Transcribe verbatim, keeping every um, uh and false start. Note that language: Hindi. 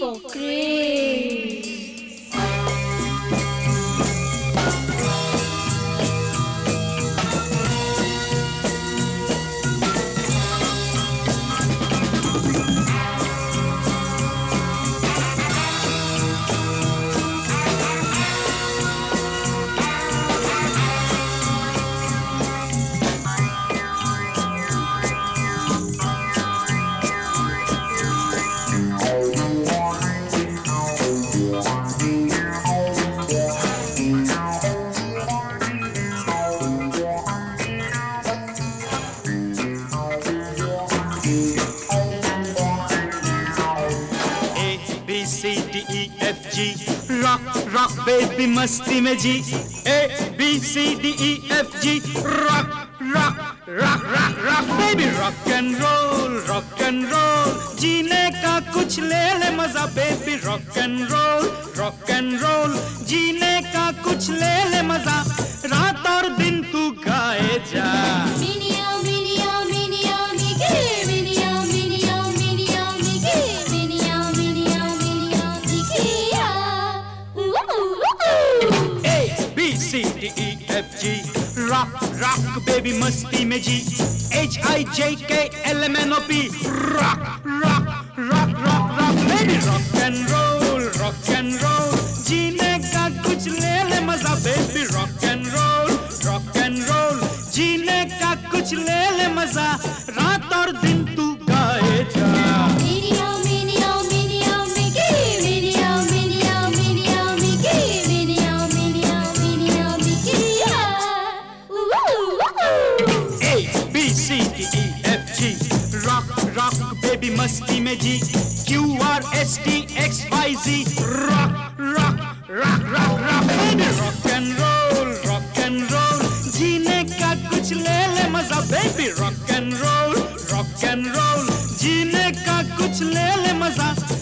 for Craze. C D E F G rock rock baby मस्ती में जी A B C D E F G rock rock rock rock rock baby rock and roll rock and roll जीने का कुछ ले ले मजा baby rock and roll rock and roll जीने का कुछ ले ले मजा रात और दिन तू गाए जा C D E F G rock rock baby मस्ती में जी H I J K L M N O P rock rock rock rock rock baby rock and roll rock and roll जीने का कुछ ले ले मजा baby rock and roll rock and roll जीने का कुछ ले ले मजा रात और दिन तू गाए जा C D E F G rock rock baby मस्ती में जी Q R S T X Y Z rock rock rock rock rock baby rock and roll rock and roll जीने का कुछ ले ले मजा baby rock and roll rock and roll जीने का कुछ ले ले मजा